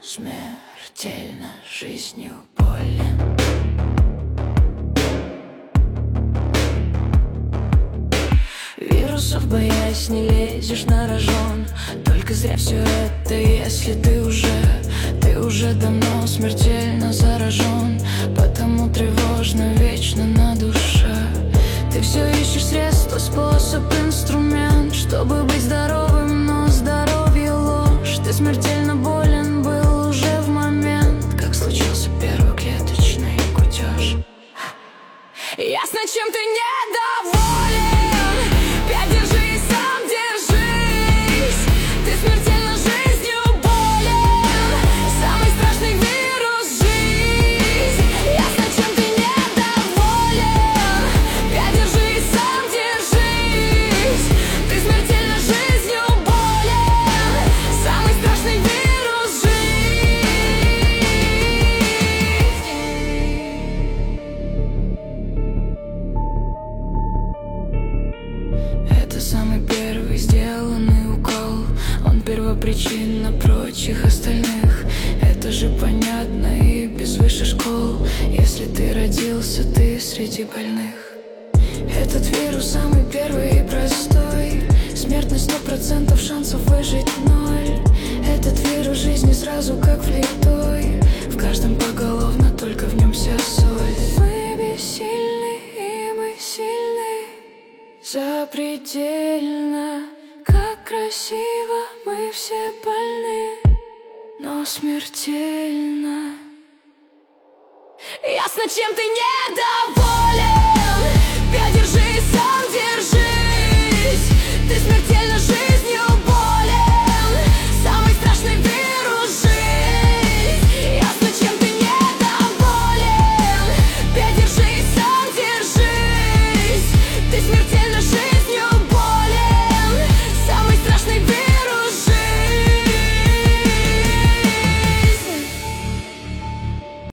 смертельно жизнью болен. Вирусов боясь, не лезешь на рожон. Только зря все это, если ты уже давно смертельно заражен. Потому тревожно вечно на душе. Ты все ищешь средства, способ, инструмент, чтобы быть здоровым, но здоровье ложь. Ты смертельно болен был уже в момент, как случился первый клеточный кутеж. Ясно, чем ты недоволен. Опять держись, сам держись. Ты смертельно жизнью болен. Самый страшный вирус — жизнь. Ясно, чем ты недоволен. Опять держись, сам держись. Ты смертельно жизнью болен. Самый страшный вирус — жизнь. Это самый первый сделанный укол. Он первопричина прочих остальных. Это же понятно и без высшей школ. Если ты родился, ты среди больных. Этот вирус самый первый и простой. Смертность 100%, шансов выжить 0. Этот вирус жизни сразу как влитой. В каждом поголовно, только в нем вся соль. Мы бессильны и мы сильны. Запредельно, как красиво, мы все больны, но смертельно. Ясно, чем ты недоволен.